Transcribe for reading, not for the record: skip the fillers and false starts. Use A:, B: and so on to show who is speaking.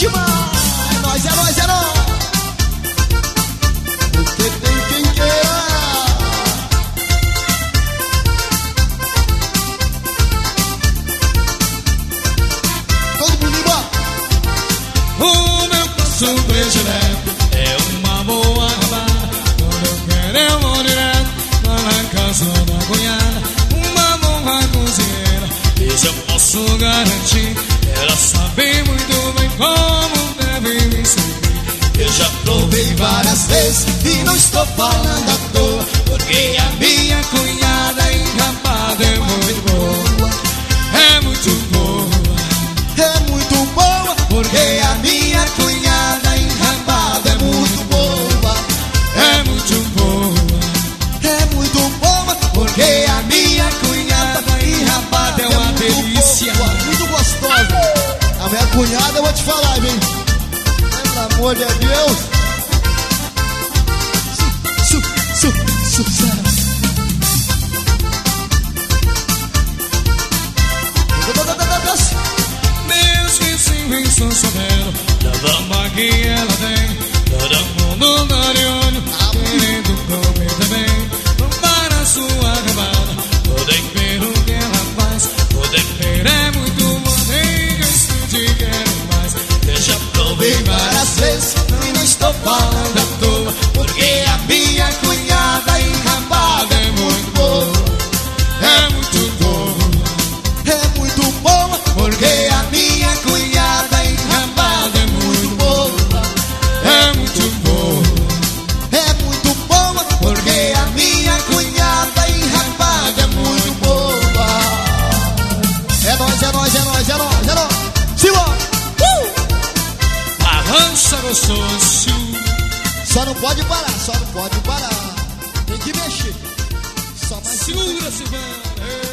A: última. É nóis, é nóis, é nóis. Você tem quem queira. Todo mundo embora.
B: O meu passo predileto é uma boa rabada. Quando eu quero eu vou direto lá na casa da cunhada. Uma boa cozinheira, isso eu posso garantir. Ela sabe muito bem como deve me servir.
A: Eu já provei várias vezes e não estou falando à toa,
B: Porque a minha cunhada enrapada é muito boa. É muito boa.
A: é muito boa. Porque a minha cunhada enrabada é muito boa.
B: É muito boa.
A: É muito boa.
B: Porque a minha cunhada enrapada é uma delícia.
A: Boa, muito gostosa. A minha cunhada eu vou te falar, hein? Pelo amor de Deus. Sucesso.
B: Meus vizinhos estão sabendo da dama que ela tem. Todo mundo dá de olho, querendo comer também. Não para a sua rabada, o tempero que ela faz. O tempero é muito bom, tem gosto de quero mais. Eu já provei várias vezes e não estou falando à toa. Porque a minha cunhada enrapada é muito boa. É muito boa.
A: É muito boa.
B: Porque a minha cunhada enrapada é muito boa. É muito boa.
A: É muito boa.
B: Porque a minha cunhada enrapada é muito boa.
A: É nóis, é nóis, é nóis, é nóis, é nóis. Simbora.
B: Avança gostoso.
A: Só não pode parar, só não pode parar. Tem que mexer. Só mais
B: Segura, Silvana.